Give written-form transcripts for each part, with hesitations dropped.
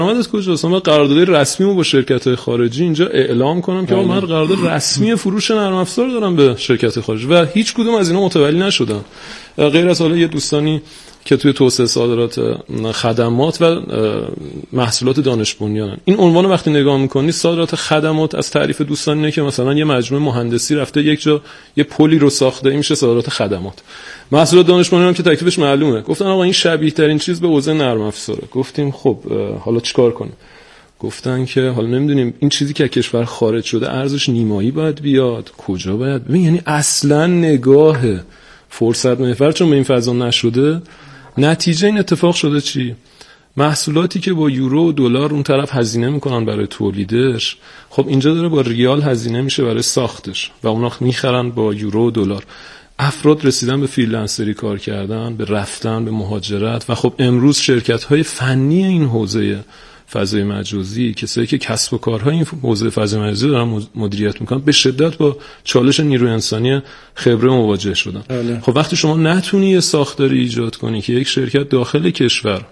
درآمدت کجاست؟ من قرارداد رسمیمو با شرکت‌های خارجی اینجا اعلام کنم که من قرارداد رسمی فروش نرم افزار دارم به شرکت خارجی و هیچ کدوم از اینا متولی نشدن، غیر از حالا یه دوستانی که توی توسعه صادرات خدمات و محصولات دانش بنیانن. این عنوان وقتی نگاه می‌کنی صادرات خدمات از تعریف دوستان اینه که مثلا یه مجموعه مهندسی رفته یک جا یه پلی رو ساخته، این میشه صادرات خدمات. محصولات دانش بنیان که تکلیفش معلومه. گفتن آقا این شبیه ترین چیز به حوزه نرم افزاره. گفتیم خب حالا چیکار کنیم؟ گفتن که حالا نمیدونیم این چیزی که کشور خارج شده ارزش نیمایی باید بیاد، کجا باید ببین، یعنی اصلا نگاه فرصت محور چون به این فضا نشده. نتیجه این اتفاق شده چی؟ محصولاتی که با یورو و دلار اون طرف هزینه میکنن برای تولیدش، خب اینجا داره با ریال هزینه میشه برای ساختش و اونا میخرن با یورو و دلار. افراد رسیدن به فریلنسری کار کردن، به رفتن، به مهاجرت و خب امروز شرکت‌های فنی این حوزه فضای مجازی، کسایی که کسب و کارهای این حوزه فضای مجازی دارن مدیریت میکنن، به شدت با چالش نیروی انسانی خبره مواجه شدن. خب وقتی شما نتونی یه ساختاری ایجاد کنی که یک شرکت داخل کشور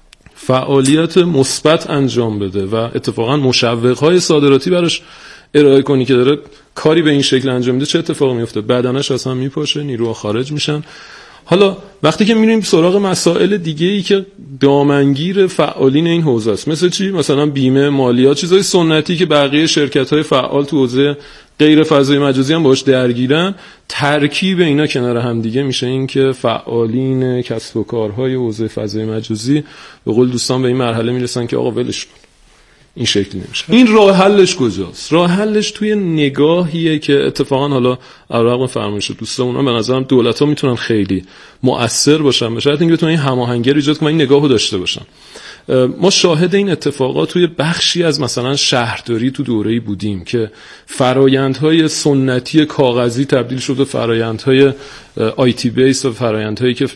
فعالیت مثبت انجام بده و اتفاقا مشوق‌های صادراتی براش ارائه کنی که داره کاری به این شکل انجام میده، چه اتفاقی میفته؟ بدنش اصلا میپاشه، نیروها خارج میشن. حالا وقتی که میریم سراغ مسائل دیگه‌ای که دامنگیر فعالین این حوزه است، مثل چی؟ مثلا بیمه، مالیات، چیزای سنتی که بقیه شرکت‌های فعال تو حوزه غیر فضای مجازی هم باهاش درگیرن، ترکیب اینا کنار هم دیگه میشه این که فعالین کسب و کارهای حوزه فضای مجازی به قول دوستان به این مرحله میرسن که آقا ولش کن، این شکلی نمیشه. این راه حلش کجاست؟ راه حلش توی نگاهیه که اتفاقا حالا علاوه بر فرمایش دوستامون به نظرم دولت‌ها میتونن خیلی مؤثر باشن، به شرط اینکه بتونن این هماهنگی رو ایجاد کنن، این نگاهو داشته باشن. ما شاهد این اتفاقات توی بخشی از مثلا شهرداری تو دوره‌ای بودیم که فرایندهای سنتی کاغذی تبدیل شد به فرایندهای آیتی بیس و فرایندهایی که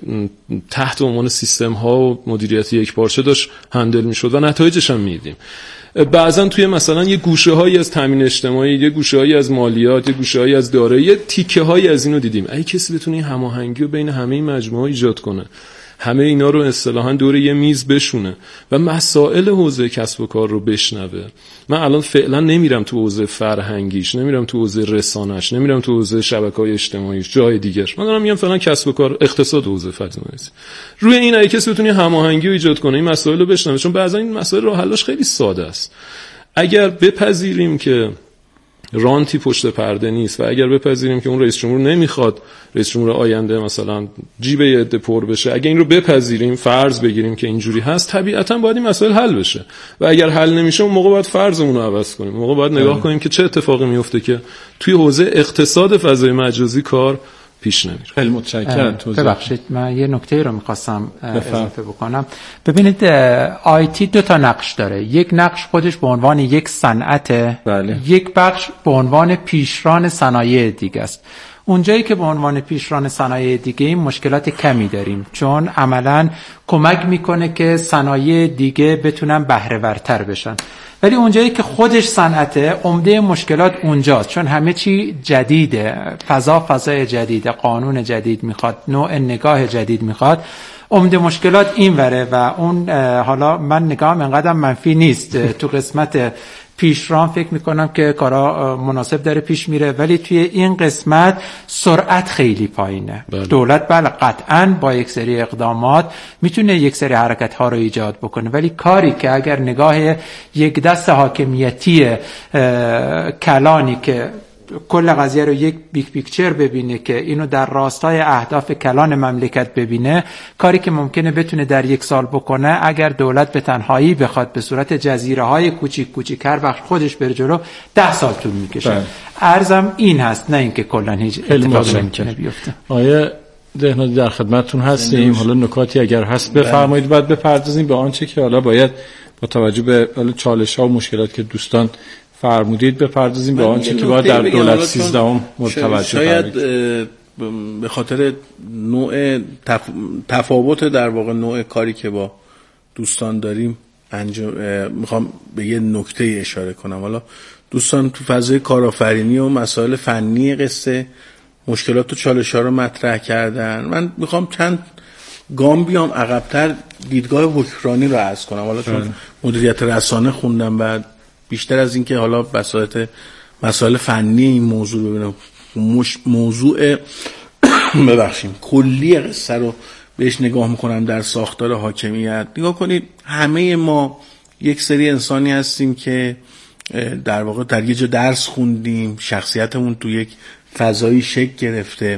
تحت عنوان سیستم‌ها و مدیریت یکپارچه داشت هندل می‌شد و نتایجش هم می‌دیدیم. بعضن توی مثلا یه گوشه‌هایی از تامین اجتماعی، یه گوشه‌هایی از مالیات، یه گوشه‌هایی از دارایی، یه تیکه‌هایی از اینو دیدیم. اگه کسی بتونه این هماهنگی رو بین همه این مجموعه‌ها ایجاد کنه، همه اینا رو اصطلاحاً دور یه میز بشونه و مسائل حوزه کسب و کار رو بشنوه. من الان فعلا نمیرم تو حوزه فرهنگیش، نمیرم تو حوزه رسانش، نمیرم تو حوزه شبکه‌های اجتماعیش، جای دیگه‌اش. من دارم میگم فعلا کسب و کار، اقتصاد حوزه فضای مجازی. روی این اگه کسی بتونه هماهنگی رو ایجاد کنه، این مسائل رو بشنوه، چون بعضا این مسائل راه حلش خیلی ساده است. اگر بپذیریم که رانتی پشت پرده نیست و اگر بپذیریم که اون رئیس جمهور نمیخواد رئیس جمهور آینده مثلا جیب یه عده پر بشه، اگر این رو بپذیریم، فرض بگیریم که اینجوری هست، طبیعتاً باید این مسائل حل بشه و اگر حل نمیشه اون موقع باید فرضمون رو عوض کنیم. اون موقع باید نگاه کنیم که چه اتفاقی میفته که توی حوزه اقتصاد فضای مجازی کار پیش نمیره. خیلی متشکرم. ببخشید من یه نکته رو می‌خواستم اضافه بکنم. ببینید آیتی دو تا نقش داره. یک نقش خودش به عنوان یک صنعت، بله. یک بخش به عنوان پیشران صنایع دیگه است. اونجایی که به عنوان پیشران صنایع دیگه این مشکلات کمی داریم، چون عملاً کمک میکنه که صنایع دیگه بتونن بهره ورتر بشن. ولی اونجایی که خودش صنعته، عمده مشکلات اونجاست، چون همه چی جدیده، فضای جدیده، قانون جدید میخواد، نوع نگاه جدید میخواد. عمده مشکلات این وره و اون حالا من نگاهم انقدر منفی نیست. تو قسمت پیشران فکر میکنم که کارا مناسب داره پیش میره، ولی توی این قسمت سرعت خیلی پایینه. دولت بله قطعاً با یک سری اقدامات میتونه یک سری حرکت ها رو ایجاد بکنه، ولی کاری که اگر نگاه یک دست حاکمیتی کلانی که کل قضیه رو یک بیگ پیکچر ببینه، که اینو در راستای اهداف کلان مملکت ببینه، کاری که ممکنه بتونه در یک سال بکنه، اگر دولت به تنهایی بخواد به صورت جزیره های کوچیک هر بخش خودش بره جلو 10 سال طول میکشه. عرضم این هست، نه اینکه کلا هیچ اتفاقی نمیتونه بیفته. آیه دهنادی در خدمتتون هستیم. حالا نکاتی اگر هست بفرمایید، بعد بپردازیم به آنچه که حالا باید با توجه به چالش‌ها و مشکلاتی که دوستان فرمودید بپردازیم به آنچه که باید در دولت 13 متوجه شاید به خاطر نوع تفاوت در واقع نوع کاری که با دوستان داریم میخوام به یه نکته اشاره کنم. حالا دوستان تو فضای کارآفرینی و مسائل فنی قصه مشکلات و چالش‌ها رو مطرح کردن. من میخوام چند گام بیام عقب‌تر، دیدگاه حکمرانی رو عرض کنم. حالا چون مدیریت رسانه خوندم و بیشتر از این که حالا مسائل فنی این موضوع ببینم، موضوع ببخشیم کلی قصه رو بهش نگاه میکنم در ساختار حاکمیت. نگاه کنید همه ما یک سری انسانی هستیم که در واقع در یه جا درس خوندیم، شخصیتمون تو یک فضایی شکل گرفته،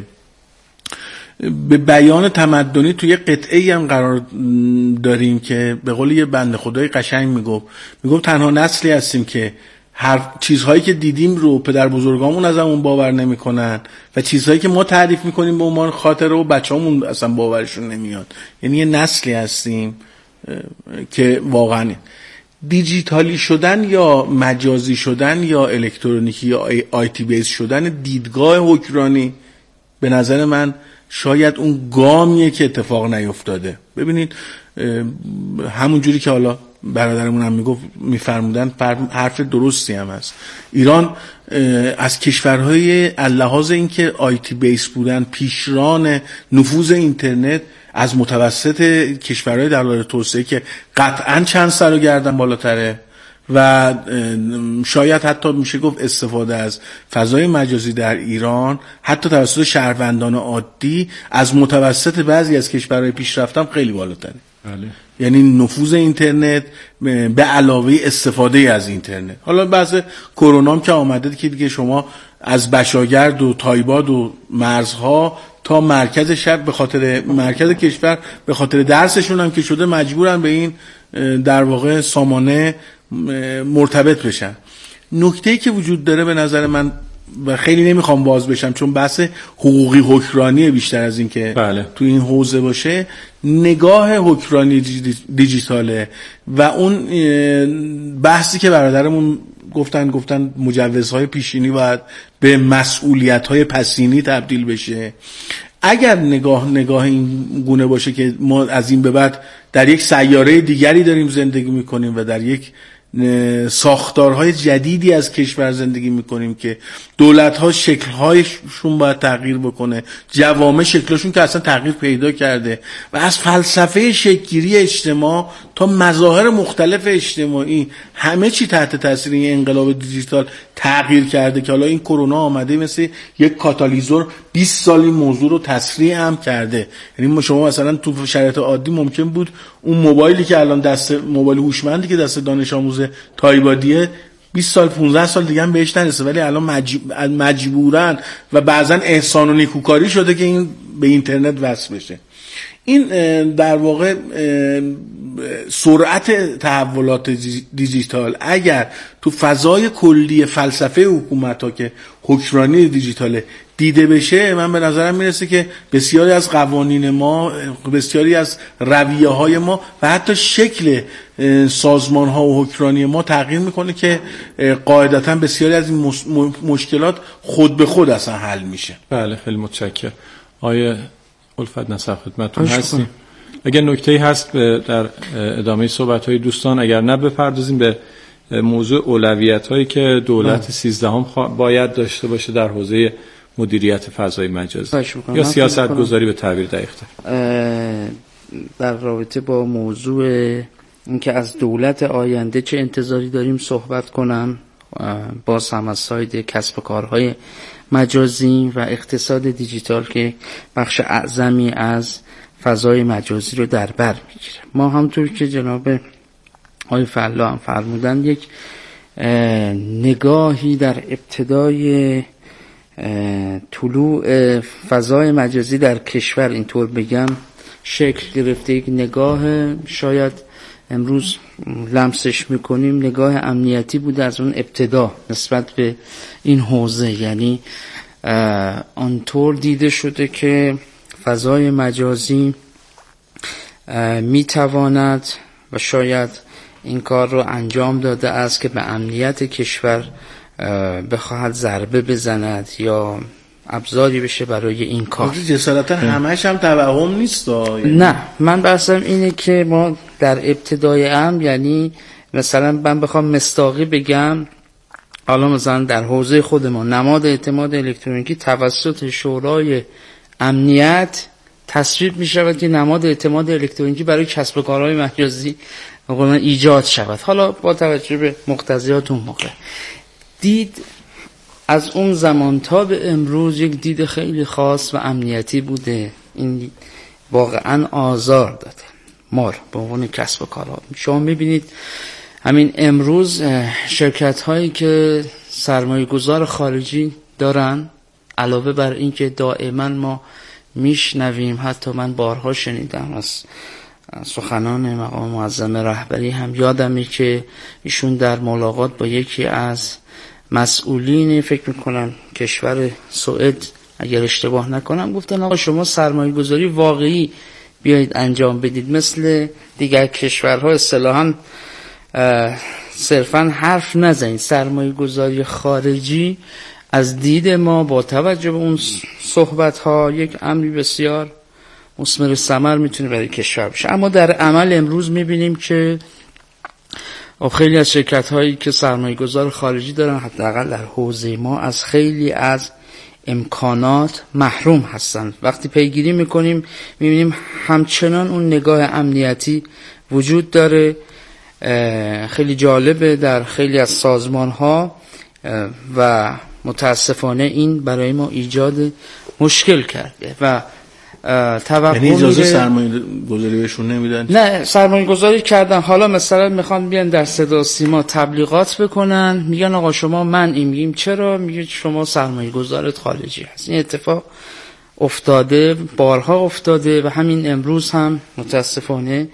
به بیان تمدنی توی قطعه‌ای هم قرار داریم که به قول یه بنده خدای قشنگ میگفت تنها نسلی هستیم که هر چیزهایی که دیدیم رو پدر بزرگامون ازمون باور نمیکنن و چیزهایی که ما تعریف میکنیم به عنوان خاطره و بچه‌مون اصلا باورشون نمیاد. یعنی یه نسلی هستیم که واقعا دیجیتالی شدن یا مجازی شدن یا الکترونیکی یا آیتی بیس شدن دیدگاه حکمرانی به نظر من شاید اون گامیه که اتفاق نیفتاده. ببینید همون جوری که حالا برادرمون هم میفرمودن حرف درستی هم هست. ایران از کشورهای لحاظ اینکه آیتی بیس بودن، پیشران نفوذ اینترنت، از متوسط کشورهای در حال توسعه که قطعاً چند سر و گردن بالاتره و شاید حتی میشه گفت استفاده از فضای مجازی در ایران حتی توسط شهروندان عادی از متوسط بعضی از کشورهای پیشرفته هم خیلی بالاتره. بله. یعنی نفوذ اینترنت به علاوه استفاده از اینترنت. حالا بعضی کرونا هم که آمده که دیگه شما از بشاگرد و تایباد و مرزها تا مرکز شهر به خاطر مرکز کشور به خاطر درسشون هم که شده مجبورن به این در واقع سامانه مرتبط بشن. نکته‌ای که وجود داره به نظر من و خیلی نمیخوام باز بشم چون بحث حقوقی حکمرانی بیشتر از این که تو این حوزه باشه، نگاه حکمرانی دیجیتاله و اون بحثی که برادرمون گفتن مجوزهای پیشینی باید به مسئولیت‌های پسینی تبدیل بشه. اگر نگاه این گونه باشه که ما از این به بعد در یک سیاره دیگری داریم زندگی میکنیم و در یک ساختارهای جدیدی از کشور زندگی میکنیم که دولت‌ها شکل‌هایشون باید تغییر بکنه، جوامع شکلشون که اصلا تغییر پیدا کرده و از فلسفه شکل‌گیری اجتماع تا مظاهر مختلف اجتماعی همه چی تحت تاثیر این انقلاب دیجیتال تغییر کرده که حالا این کرونا آمده مثل یک کاتالیزور 20 سال این موضوع رو تسریع هم کرده. یعنی شما مثلا تو شرایط عادی ممکن بود اون موبایلی که الان دست موبایل هوشمندی که دست دانش آموز تایبادیه 20 سال 15 سال دیگه هم بهش نرسه، ولی الان مجبورن و بعضا احسان و نیکوکاری شده که این به اینترنت وصل بشه. این در واقع سرعت تحولات دیجیتال اگر تو فضای کلی فلسفه حکومت‌ها که حکمرانی دیجیتاله دیده بشه، من به نظرم میرسه که بسیاری از قوانین ما، بسیاری از رویه‌های ما و حتی شکل سازمان‌ها و حکمرانی ما تغییر میکنه که قاعدتاً بسیاری از این مشکلات خود به خود اصلا حل میشه. بله خیلی متشکرم. آیه الفت نصر خدمتتون هستیم. اگر نکته‌ای هست در ادامه صحبت‌های دوستان، اگر نه بپردازیم به موضوع اولویت‌هایی که دولت 13 باید داشته باشه در حوزه مدیریت فضای مجازی یا سیاست گذاری به تعبیر دقیق‌تر. در رابطه با موضوع اینکه از دولت آینده چه انتظاری داریم صحبت کنم، باز هم از ساید کسب و کارهای مجازی و اقتصاد دیجیتال که بخش اعظمی از فضای مجازی رو در بر میگیره. ما همطور که جناب آقای فلا هم فرمودن یک نگاهی در ابتدای طلوع فضای مجازی در کشور اینطور بگم شکل گرفته، یک نگاه شاید امروز لمسش میکنیم نگاه امنیتی بود از اون ابتدا نسبت به این حوزه. یعنی آنطور دیده شده که فضای مجازی میتواند و شاید این کار رو انجام داده است که به امنیت کشور بخواهد ضربه بزند یا ابزاری بشه برای این کار. جسارتا همش هم توهم نیست. نه، من بحثم اینه که ما در ابتدای امر، یعنی مثلا من بخوام مصداقی بگم، حالا مثلا در حوزه خود ما نماد اعتماد الکترونیکی توسط شورای امنیت تصویب می شود که نماد اعتماد الکترونیکی برای کسب و کارهای مجازی ایجاد شود. حالا با توجه به مقتضیات اون موقع دید از اون زمان تا به امروز یک دید خیلی خاص و امنیتی بوده. این واقعا آزار داده ما رو به عنوان کسب و کارها. شما میبینید همین امروز شرکت هایی که سرمایه گذار خارجی دارن، علاوه بر این که دائما ما میشنویم، حتی من بارها شنیدم از سخنان مقام معظم رهبری هم یادمه که ایشون در ملاقات با یکی از مسئولین فکر میکنم کشور سوئد اگر اشتباه نکنم گفتن آقا شما سرمایه گذاری واقعی بیایید انجام بدید، مثل دیگر کشورها اصطلاحاً صرفاً حرف نزنید. سرمایه گذاری خارجی از دید ما با توجه به اون صحبت ها یک امری بسیار مثمر ثمر میتونه برای کشور بشه. اما در عمل امروز میبینیم که خیلی از شرکت هایی که سرمایه گذار خارجی دارن حداقل در حوزه ما از خیلی از امکانات محروم هستن. وقتی پیگیری میکنیم میبینیم همچنان اون نگاه امنیتی وجود داره. خیلی جالبه در خیلی از سازمان ها و متاسفانه این برای ما ایجاد مشکل کرده و توقع یعنی اجازه سرمایه گذاری بهشون نمیدن؟ نه، سرمایه گذاری کردن. حالا مثلا میخوان بیان در صدا سیما تبلیغات بکنن، میگن آقا شما منعی. میگیم چرا؟ میگه شما سرمایه گذارت خارجی هست. این اتفاق افتاده، بارها افتاده و همین امروز هم متاسفانه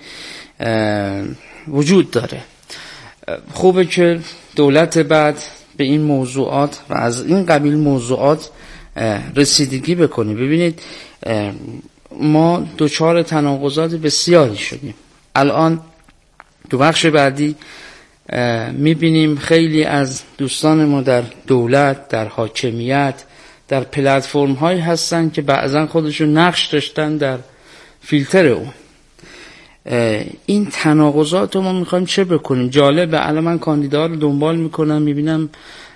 وجود داره. خوبه که دولت بعد به این موضوعات و از این قبیل موضوعات رسیدگی بکنه. ببینید ما دچار تناقضات بسیاری شدیم. الان تو بخش بعدی میبینیم خیلی از دوستان ما در دولت، در حاکمیت، در پلتفرم هایی هستن که بعضا خودشون نقش داشتن در فیلتر اون. این تناقضات رو ما میخوایم چه بکنیم؟ جالبه الان من کاندیدا رو دنبال میکنم، میبینم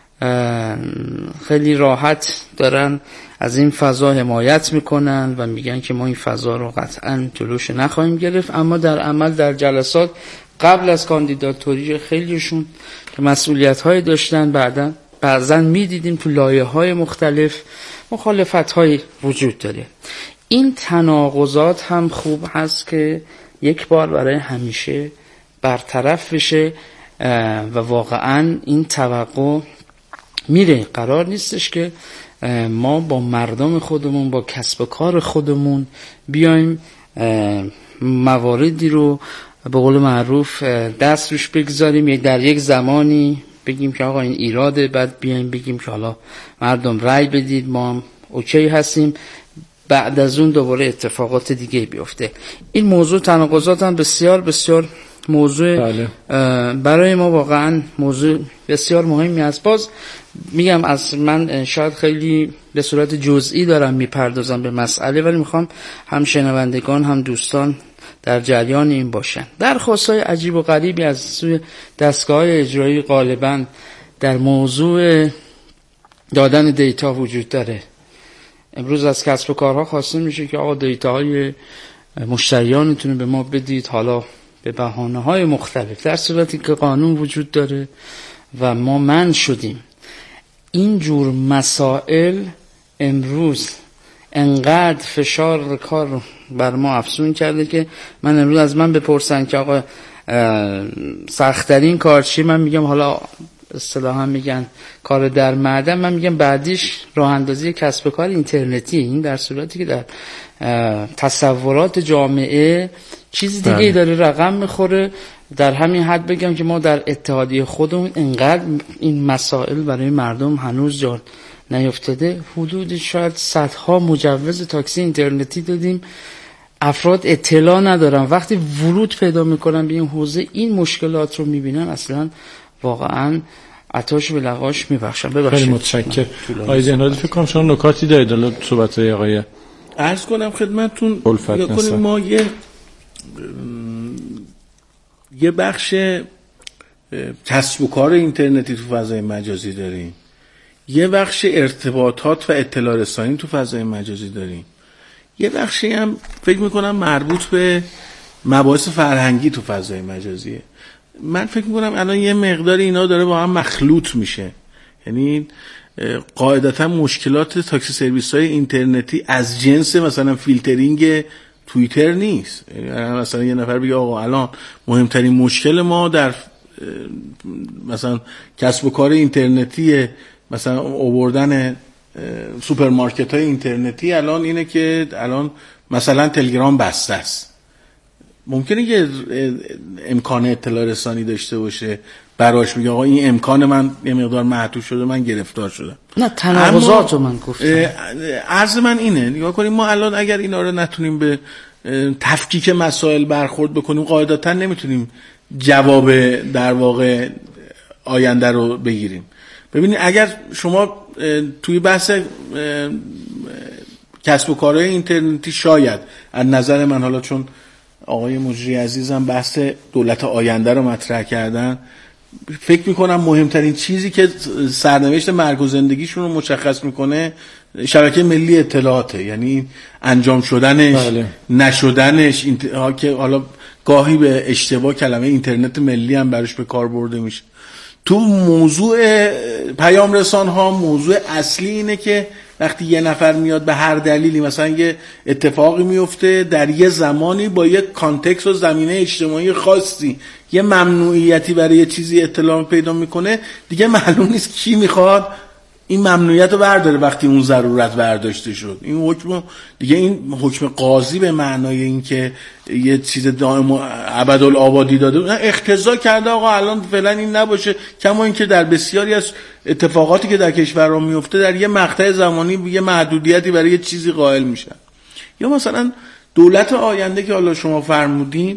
خیلی راحت دارن از این فضا حمایت میکنن و میگن که ما این فضا رو قطعا جلوش نخواهیم گرفت. اما در عمل در جلسات قبل از کاندیداتوری خیلیشون که مسئولیت های داشتن بعضا میدیدیم تو لایه های مختلف مخالفت های وجود داره. این تناقضات هم خوب هست که یک بار برای همیشه برطرف بشه و واقعا این توقع میره. قرار نیستش که ما با مردم خودمون، با کسب و کار خودمون بیایم مواردی رو به قول معروف دست روش بگذاریم، یا در یک زمانی بگیم که آقا این ایراده، بعد بیایم بگیم که حالا مردم رأی بدید ما هم اوکی هستیم، بعد از اون دوباره اتفاقات دیگه بیفته. این موضوع تناقضات هم بسیار بسیار موضوع برای ما واقعا موضوع بسیار مهمی است. باز میگم از من شاید خیلی به صورت جزئی دارم میپردازم به مسئله، ولی میخوام هم شنوندگان هم دوستان در جریان این باشن. درخواست‌های عجیب و غریبی از سوی دستگاه‌های اجرایی غالباً در موضوع دادن دیتا وجود داره. امروز از کسب و کارها خواسته میشه که آقا دیتاهای مشتریانتون به ما بدید، حالا به بهانه‌های مختلف، در صورتی که قانون وجود داره و ما منع شدیم. این جور مسائل امروز انقدر فشار کار بر ما افزون کرده که من امروز از من بپرسن که آقا سخت‌ترین کار چی، من میگم حالا اصطلاحا میگن کار در معدن، من میگم بعدیش راه اندازی کسب و کار اینترنتی. این در صورتی که در تصورات جامعه چیز دیگه داره رقم میخوره. در همین حد بگم که ما در اتحادیه خودمون انقدر این مسائل برای مردم هنوز جا نیفتاده، حدود شاید صدها مجوز تاکسی اینترنتی دادیم، افراد اطلاع ندارن. وقتی ورود پیدا میکنن به این حوزه، این مشکلات رو میبینن، اصلا واقعا عطاش به لقاش میبخشن. ببخشید. خیلی متشکرم. آقای زینادی فکر کنم شما نکاتی دارید حالا صحبت‌های آقای عرض کنم خدمتتون. کنیم ما یه بخش کسب و کار اینترنتی تو فضای مجازی داریم، یه بخش ارتباطات و اطلاع رسانی تو فضای مجازی داریم، یه بخشی هم فکر میکنم مربوط به مباحث فرهنگی تو فضای مجازیه. من فکر میکنم الان یه مقدار اینا داره با هم مخلوط میشه. یعنی قاعدتا مشکلات تاکسی سرویس های اینترنتی از جنس مثلا فیلترینگ توییتر نیست. یعنی مثلا یه نفر بگه آقا الان مهمترین مشکل ما در مثلا کسب و کار اینترنتی مثلا آوردن سوپرمارکت های اینترنتی الان اینه که الان مثلا تلگرام بسته است. ممکنه که امکان اطلاع رسانی داشته باشه براش، میگه آقا این امکان من یه مقدار محدود شده، من گرفتار شدم. نه تناقضات رو من گفتم. عرض من اینه، نگاه کنیم ما الان اگر اینا رو نتونیم به تفکیک مسائل برخورد بکنیم قاعدتا نمیتونیم جواب در واقع آینده رو بگیریم. ببینید اگر شما توی بحث کسب و کارهای اینترنتی شاید از نظر من، حالا چون آقای مجری عزیزم بحث دولت آینده رو مطرح کردن، فکر میکنم مهمترین چیزی که سرنوشت مرگ و زندگیشون رو مشخص میکنه شبکه ملی اطلاعاته. یعنی انجام شدنش، بله. نشدنش، که حالا گاهی به اشتباه کلمه اینترنت ملی هم براش به کار برده میشه. تو موضوع پیام رسان ها موضوع اصلی اینه که وقتی یه نفر میاد به هر دلیلی مثلا یه اتفاقی میفته در یه زمانی با یه کانتکست و زمینه اجتماعی خاصی یه ممنوعیتی برای یه چیزی اطلاع پیدا میکنه، دیگه معلوم نیست کی میخواد این ممنوعیت رو برداره وقتی اون ضرورت برداشته شد. این حکم دیگه، این حکم قاضی به معنای این که یه چیز دائم و ابدالآبادی داده اقتضا کرده آقا الان فعلا این نباشه، کما این که در بسیاری از اتفاقاتی که در کشورها میفته در یه مقطع زمانی یه محدودیتی برای یه چیزی قائل میشن. یا مثلا دولت آینده که حالا شما فرمودین،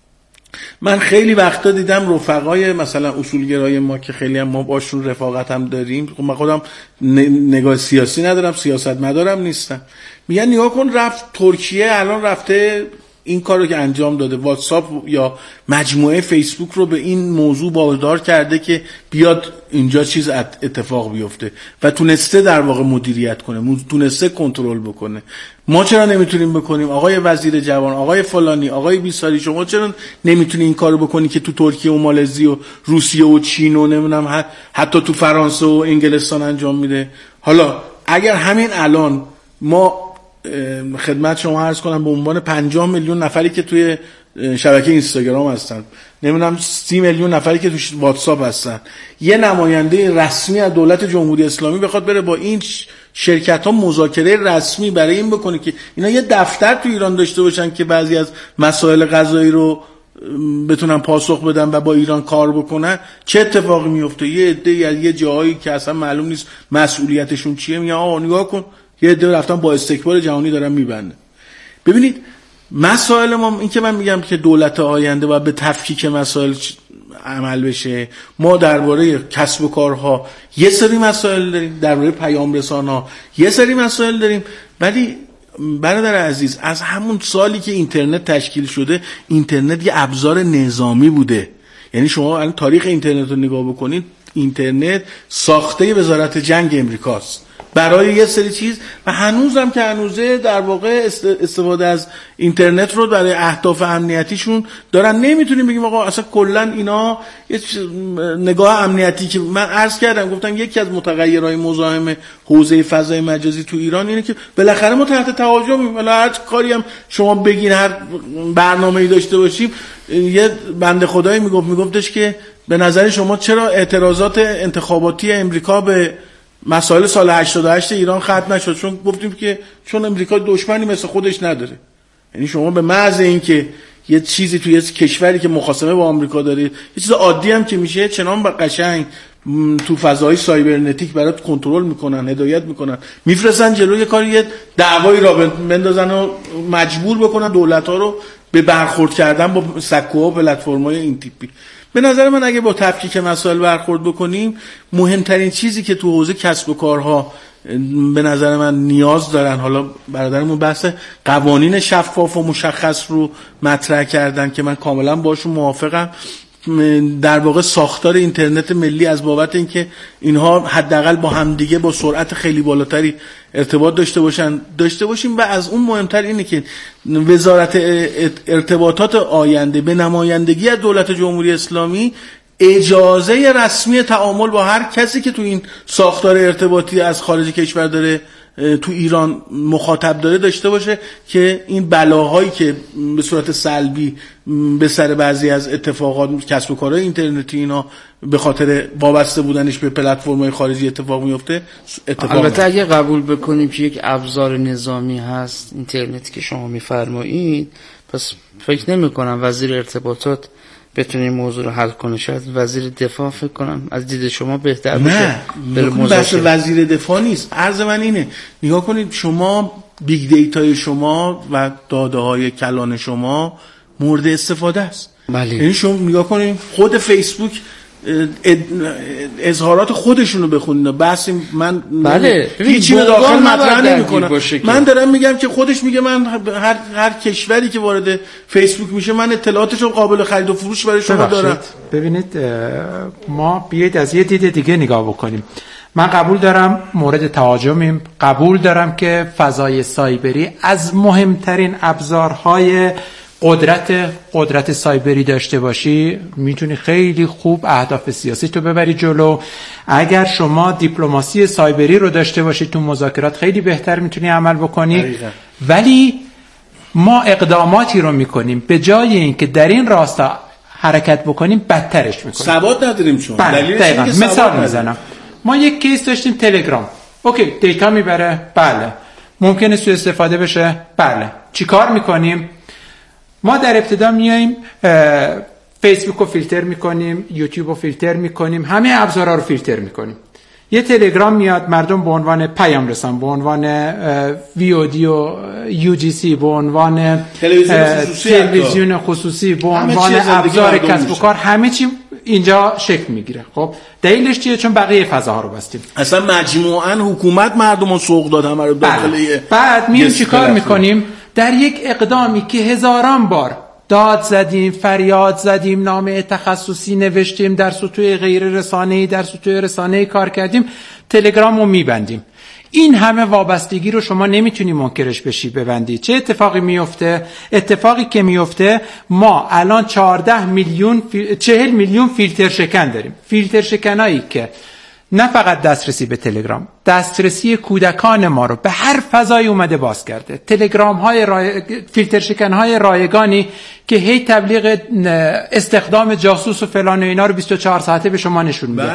من خیلی وقتا دیدم رفقای مثلا اصولگرای ما که خیلی هم ما باشون رفاقت هم داریم، من خودم نگاه سیاسی ندارم، سیاستمدارم نیستم، میگن نگاه کن رفت ترکیه الان رفته این کارو که انجام داده، واتساپ یا مجموعه فیسبوک رو به این موضوع وادار کرده که بیاد اینجا چیز اتفاق بیفته و تونسته در واقع مدیریت کنه، تونسته کنترل بکنه. ما چرا نمیتونیم بکنیم؟ آقای وزیر جوان، آقای فلانی، آقای بیساری، شما چرا نمیتونی این کارو بکنی که تو ترکیه و مالزی و روسیه و چین و نمیدونم حتی تو فرانسه و انگلستان انجام میده؟ حالا اگر همین الان ما خدمت شما عرض کنم به عنوان 50 میلیون نفری که توی شبکه اینستاگرام هستن، نمیدونم 30 میلیون نفری که توی واتساپ هستن، یه نماینده رسمی از دولت جمهوری اسلامی بخواد بره با این شرکت ها مذاکره رسمی برای این بکنه که اینا یه دفتر تو ایران داشته باشن که بعضی از مسائل قضایی رو بتونن پاسخ بدن و با ایران کار بکنن، چه اتفاقی میفته؟ یه عده یه جایی که اصلا معلوم نیست مسئولیتشون چیه میگن آقا نگاه کن یه عده رفتن با استکبار جهانی دارن میبنده. ببینید مسائل ما این که من میگم که دولت آینده باید به تفکیک مسائل عمل بشه. ما درباره کسب و کارها یه سری مسائل داریم، درباره پیام رسان‌ها یه سری مسائل داریم، ولی برادر عزیز از همون سالی که اینترنت تشکیل شده، اینترنت یه ابزار نظامی بوده. یعنی شما الان تاریخ اینترنت رو نگاه بکنید، اینترنت ساخته وزارت جنگ امریکاست برای یه سری چیز و هنوزم که هنوزه در واقع استفاده از اینترنت رو برای اهداف امنیتیشون دارن. نمیتونیم بگیم آقا اصلا کلا اینا یه نگاه امنیتی که من عرض کردم، گفتم یکی از متغیرهای مزاحم حوزه فضای مجازی تو ایران اینه که بالاخره ما تحت تهاجمیم. ولی هر کاری هم شما بگین، هر برنامه‌ای داشته باشیم، یه بنده خدایی میگفتش که به نظر شما چرا اعتراضات انتخاباتی امریکا به مسائل سال 88 ایران ختم نشد؟ چون گفتیم که چون امریکا دشمنی مثل خودش نداره. یعنی شما به محض این که یه چیزی توی کشوری که مخاصمه با آمریکا داره، یه چیز عادی هم که میشه، چنان با قشنگ تو فضای سایبرنتیک برات کنترل میکنن، هدایت میکنن، میفرستن جلوی کاری یه دعوایی را بندازن و مجبور بکنن دولت‌ها رو به برخورد کردن با سکوها و پلتفرم‌های این تیپی. به نظر من اگه با تفکیک مسائل برخورد بکنیم، مهمترین چیزی که تو حوزه کسب و کارها به نظر من نیاز دارن، حالا برادرمون بحث قوانین شفاف و مشخص رو مطرح کردن که من کاملا باشون موافقم، در واقع ساختار اینترنت ملی از بابت اینکه اینها حداقل با همدیگه با سرعت خیلی بالاتری ارتباط داشته باشیم. و از اون مهمتر اینه که وزارت ارتباطات آینده به نمایندگی از دولت جمهوری اسلامی اجازه رسمی تعامل با هر کسی که تو این ساختار ارتباطی از خارج کشور داره تو ایران مخاطب داره داشته باشه که این بلاهایی که به صورت سلبی به سر بعضی از اتفاقات کسب و کارهای اینترنتی اینا به خاطر وابسته بودنش به پلتفرم‌های خارجی اتفاق میفته البته اگه قبول بکنیم که یک ابزار نظامی هست اینترنت که شما میفرمایید، پس فکر نمی‌کنم وزیر ارتباطات بتونه این موضوع رو حل کنه. شاید وزیر دفاع فکر کنم از دید شما بهتر باشه. نه بحث وزیر دفاع نیست. عرض من اینه نگاه کنید شما بیگ دیتای شما و داده های کلان شما مورد استفاده است. بله. یعنی شما نگاه کنید خود فیسبوک اظهارات خودشونو بخونید. بس من بله. هیچی به داخل مطرح نمی‌کنم. من دارم میگم که خودش میگه من هر کشوری که وارد فیسبوک میشه من اطلاعاتشو قابل خرید و فروش برای شما دارم. ببینید ما بیایید از یه دید دیگه نگاه بکنیم. من قبول دارم مورد تهاجمیم، قبول دارم که فضای سایبری از مهمترین ابزارهای قدرت سایبری داشته باشی میتونی خیلی خوب اهداف سیاسی تو ببری جلو. اگر شما دیپلماسی سایبری رو داشته باشی تو مذاکرات خیلی بهتر میتونی عمل بکنی. ولی ما اقداماتی رو میکنیم به جای اینکه در این راستا حرکت بکنیم بدترش میکنیم. سواد نداریم چون دقیقاً مثال میزنم. ما یک کیس داشتیم تلگرام. اوکی دیتا میبره، بله. ممکنه سوء استفاده بشه، بله. چیکار میکنیم؟ ما در ابتدا میایم فیسبوک رو فیلتر میکنیم، یوتیوب رو فیلتر میکنیم، همه ابزارها رو فیلتر میکنیم. یه تلگرام میاد، مردم به عنوان پیام رسان، به عنوان VOD و UGC، به عنوان تلویزیون خصوصی، به عنوان ابزار کسب و کار، همه چی اینجا شکل میگیره. خب دلیلش چیه؟ چون بقیه فضاها رو بستیم. اصلا مجموعاً حکومت مردمو سوق داد همه رو داخل. بعد میایم چیکار میکنیم؟ در یک اقدامی که هزاران بار داد زدیم، فریاد زدیم، نامه تخصصی نوشتیم، در سطوح غیر رسانه‌ای، در سطوح رسانه‌ای کار کردیم، تلگرام رو میبندیم. این همه وابستگی رو شما نمیتونی منکرش بشی ببندی. چه اتفاقی میفته؟ اتفاقی که میفته ما الان 40 میلیون فیلتر شکن داریم. فیلتر شکنایی که نه فقط دسترسی به تلگرام، دسترسی کودکان ما رو به هر فضایی اومده باز کرده. تلگرام های فیلتر شکن های رایگانی که هی تبلیغ استخدام جاسوس و فلان و اینا رو 24 ساعته به شما نشون میده.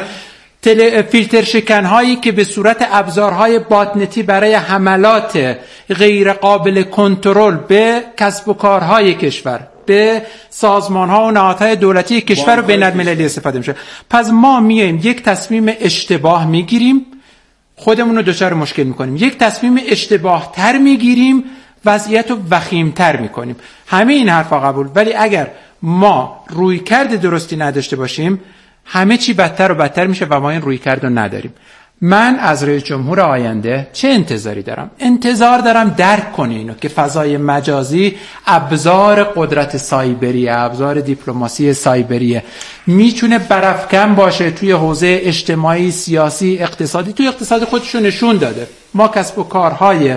فیلتر شکن هایی که به صورت ابزارهای باتنتی برای حملات غیر قابل کنترل به کسب و کارهای کشور، به سازمان‌ها و نهادهای دولتی کشور و بین‌المللی استفاده میشه. پس ما میایم یک تصمیم اشتباه میگیریم، خودمون رو دچار مشکل میکنیم. یک تصمیم اشتباه تر میگیریم، وضعیت رو وخیم‌تر میکنیم. همه این حرفا قبول، ولی اگر ما رویکرد درستی نداشته باشیم همه چی بدتر و بدتر میشه و ما این رویکرد رو نداریم. من از رئیس جمهور آینده چه انتظاری دارم؟ انتظار دارم درک کنه اینو که فضای مجازی ابزار قدرت سایبری، ابزار دیپلماسی سایبریه، میتونه برافکن باشه توی حوزه اجتماعی، سیاسی، اقتصادی. توی اقتصاد خودشو نشون داده. ما کسب و کارهای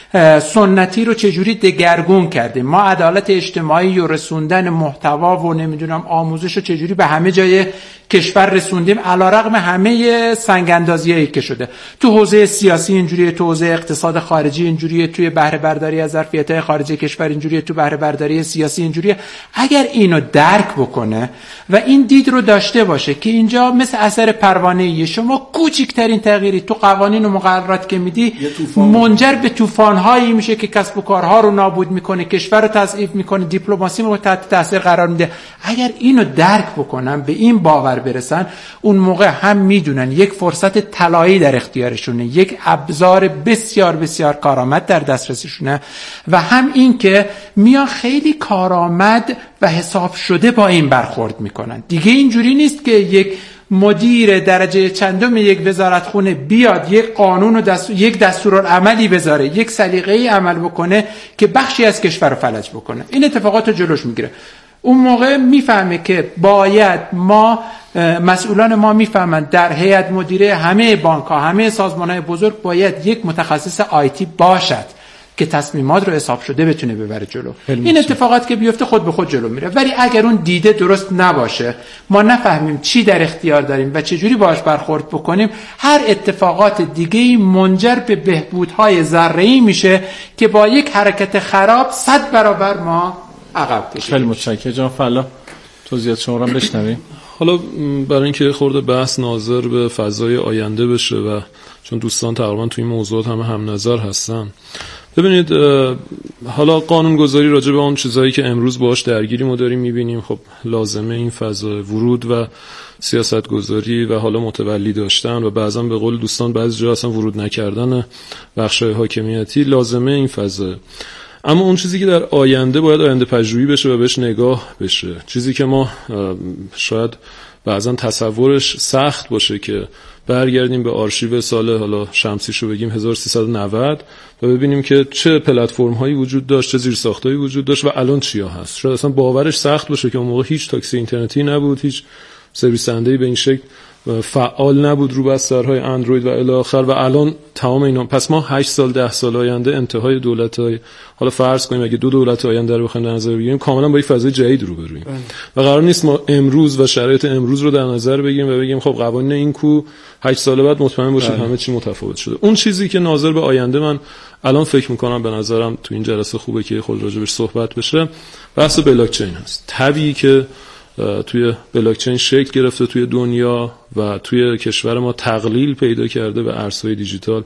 سنتی رو چجوری دگرگون کردیم، ما عدالت اجتماعی و رسوندن محتوا و نمیدونم آموزش رو چجوری به همه جای کشور رسوندیم، علیرغم همه سنگ اندازیایی که شده. تو حوزه سیاسی اینجوریه، تو حوزه اقتصاد خارجی اینجوریه، توی بهره برداری از ظرفیت‌های خارجی کشور اینجوریه، تو بهره برداری سیاسی اینجوریه. اگر اینو درک بکنه و این دید رو داشته باشه که اینجا مثل اثر پروانه‌ای، شما کوچکترین تغییری تو قوانین و مقررات که میدی منجر به طوفان‌هایی میشه که کسب و کارها رو نابود میکنه، کشور رو تضعیف میکنه، دیپلماسی رو تحت تاثیر قرار میده. اگر اینو درک بکنن، به این باور برسن، اون موقع هم میدونن یک فرصت طلایی در اختیارشونه، یک ابزار بسیار بسیار کارآمد در دسترسشونه، و هم این که میان خیلی کارآمد و حساب شده با این برخورد میکنن. دیگه اینجوری نیست که یک مدیر درجه چندم یک وزارتخونه بیاد یک قانون و یک دستورالعملی بذاره، یک سلیقه‌ای عمل بکنه که بخشی از کشور رو فلج بکنه. این اتفاقات رو جلوش میگیره. اون موقع میفهمه که باید ما مسئولان ما میفهمند در هیئت مدیره همه بانک ها، همه سازمان های بزرگ باید یک متخصص آیتی باشد که تصمیمات رو حساب شده بتونه ببره جلو. این اتفاقات که بیفته خود به خود جلو میره. ولی اگر اون دیده درست نباشه، ما نفهمیم چی در اختیار داریم و چجوری باهاش برخورد بکنیم، هر اتفاقات دیگه‌ای منجر به بهبودهای ذره‌ای میشه که با یک حرکت خراب 100 برابر ما عقب کشیدیم. خیلی متشکرم. جناب فلاح توضیحات شما رو بشنویم. حالا برای اینکه خورده بحث ناظر به فضای آینده بشه و چون دوستان تقریبا توی این موضوعات هم نظر هستن، ببینید حالا قانونگذاری راجع به اون چیزایی که امروز باهاش درگیری ما داریم میبینیم، خب لازمه این فضا ورود و سیاستگذاری و حالا متولی داشتن و بعضا به قول دوستان بعضی جا اصلا ورود نکردن بخشای حاکمیتی لازمه این فضا. اما اون چیزی که در آینده باید آینده پژوهی بشه و بهش نگاه بشه، چیزی که ما شاید بعضا تصورش سخت باشه که برگردیم به آرشیو سال حالا شمسیشو بگیم 1390 و ببینیم که چه پلتفرم هایی وجود داشت، چه زیرساختایی وجود داشت و الان چیا هست. شاید اصلا باورش سخت باشه که اون موقع هیچ تاکسی اینترنتی نبود، هیچ سرویس دهنده‌ای به این شکل فعال نبود رو بسترهای اندروید و الی آخر و الان تمام اینا. پس ما 8 سال 10 سال آینده انتهای دولت‌های، حالا فرض کنیم اگه 2 دولت آینده رو بخوایم در نظر بگیریم، کاملا با یک فضای جدید روبرویم و قرار نیست ما امروز و شرایط امروز رو در نظر بگیریم و بگیم خب قوانین این کو 8 سال بعد مطمئن باشید همه چی متفاوت شده. اون چیزی که ناظر به آینده من الان فکر می‌کنم به نظرم تو این جلسه خوبه که خود راجبش صحبت بشه، بحث بلاک چین هست. طبیعی که توی بلاک چین شکل گرفته توی دنیا و توی کشور ما تقلیل پیدا کرده به ارزهای دیجیتال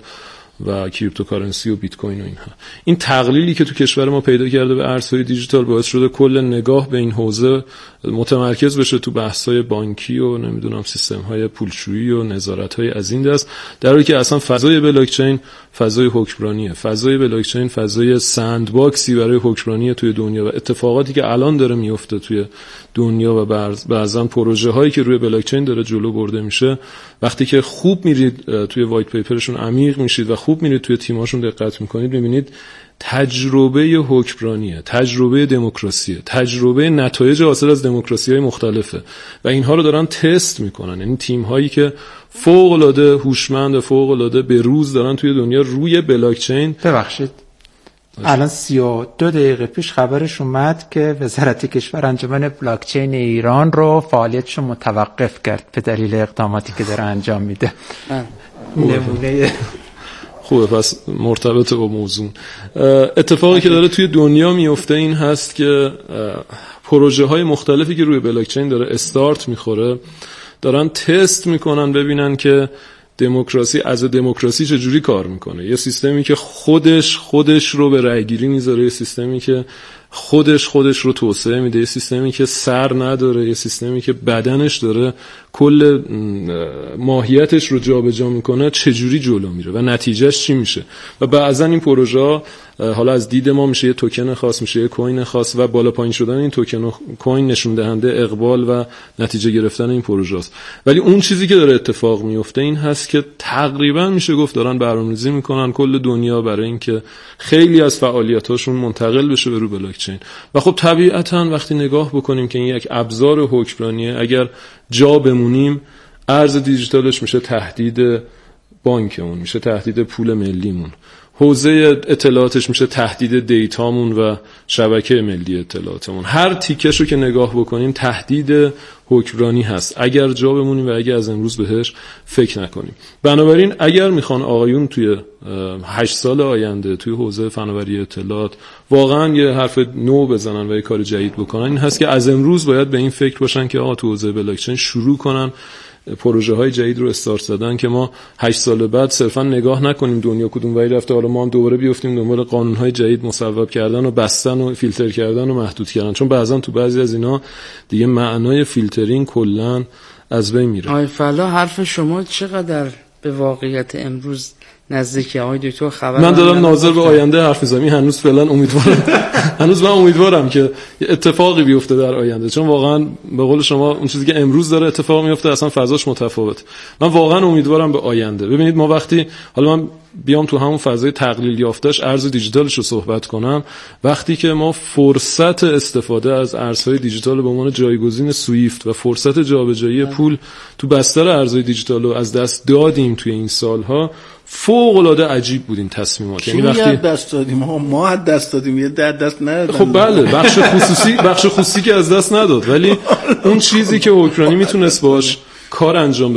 و کریپتوکارنسی و بیت کوین و اینها. این تقلیلی که تو کشور ما پیدا کرده به ارزهای دیجیتال باعث شده کل نگاه به این حوزه متمرکز بشه تو بحث‌های بانکی و نمیدونم سیستم‌های پولشویی و نظارت‌های از این دست، در حالی که اصلا فضای بلاک چین فضای حکمرانیه. فضای بلاک چین فضای سندباکسی برای حکمرانی توی دنیا و اتفاقاتی که الان داره میفته توی دنیا و بعضن پروژه هایی که روی بلاک چین داره جلو برده میشه، وقتی که خوب میرید توی وایت پیپرشون عمیق میشید و خوب میرید توی تیماشون دقت میکنید، میبینید تجربه حکمرانیه، تجربه دموکراسیه، تجربه نتایج حاصل از دموکراسی‌های مختلفه و اینها رو دارن تست میکنن. یعنی تیم هایی که فوق العاده هوشمند و فوق العاده به روز دارن توی دنیا روی بلاک چین. ببخشید الان 32 دقیقه پیش خبرش اومد که وزارت کشور انجمن بلاک چین ایران رو فعالیتش رو متوقف کرد به دلیل اقداماتی که داره انجام میده. نمونه خوبه، پس مرتبط با موضوع. اتفاقی که داره توی دنیا میفته این هست که پروژه های مختلفی که روی بلاک چین داره استارت میخوره دارن تست میکنن ببینن که دموکراسی از دموکراسی چجوری کار میکنه. یه سیستمی که خودش رو به رأی گیری میذاره، یه سیستمی که خودش رو توسعه میده، یه سیستمی که سر نداره، یه سیستمی که بدنش داره کل ماهیتش رو جابجا میکنه، چجوری جلو میره و نتیجهش چی میشه. و بعضا این پروژه حالا از دید ما میشه یه توکن خاص، میشه یه کوین خاص و بالا پایین شدن این توکن و کوین نشون دهنده اقبال و نتیجه گرفتن این پروژه است. ولی اون چیزی که داره اتفاق میفته این هست که تقریبا میشه گفت دارن برنامه‌ریزی میکنن کل دنیا برای اینکه خیلی از فعالیتاشون منتقل بشه به رو بلاک چین. و خب طبیعتا وقتی نگاه بکنیم که این یک ابزار حکمرانیه، اگر جا بمونیم ارز دیجیتالش میشه تهدید بانکمون، میشه تهدید پول ملیمون، حوزه اطلاعاتش میشه تهدید دیتامون و شبکه ملی اطلاعاتمون. هر تیکش رو که نگاه بکنیم تهدید حکمرانی هست اگر جا بمونیم و اگر از امروز بهش فکر نکنیم. بنابراین اگر میخوان آقایون توی 8 سال آینده توی حوزه فناوری اطلاعات واقعا یه حرف نو بزنن و یه کار جدید بکنن، این هست که از امروز باید به این فکر باشن که آقا تو حوزه بلاک چین شروع کنن پروژه های جدید رو استارت زدن که ما 8 سال بعد صرفا نگاه نکنیم دنیا کدوم وری رفته، حالا ما هم دوباره بیافتیم دنبال قانون های جدید مصوب کردن و بستن و فیلتر کردن و محدود کردن، چون بعضا تو بعضی از اینا دیگه معنای فیلترینگ کلا از بین میره. آقای فلاح حرف شما چقدر به واقعیت امروز نزدیکی آقای دکتر خبر من دارم ناظر به آینده حرف میزنم. هنوز فعلا امیدوارم هنوز من امیدوارم که اتفاقی بیفته در آینده، چون واقعا به قول شما اون چیزی که امروز داره اتفاق میفته اصلا فضاش متفاوت. من واقعا امیدوارم به آینده. ببینید ما وقتی حالا من بیام تو همون فضای تقلیل یافته‌اش ارز دیجیتالش رو صحبت کنم، وقتی که ما فرصت استفاده از ارزهای دیجیتال به عنوان جایگزین سویفت و فرصت جابجایی پول تو بستر ارزهای دیجیتال رو از دست دادیم توی این سالها، فوق‌العاده عجیب بود این تصمیمات. یعنی وقتی دست دادیم ما از دست دادیم، یه دست ندادن. خب بله، بخش خصوصی که از دست نداد، ولی اون چیزی که اوکراینی میتونست باش کار انجام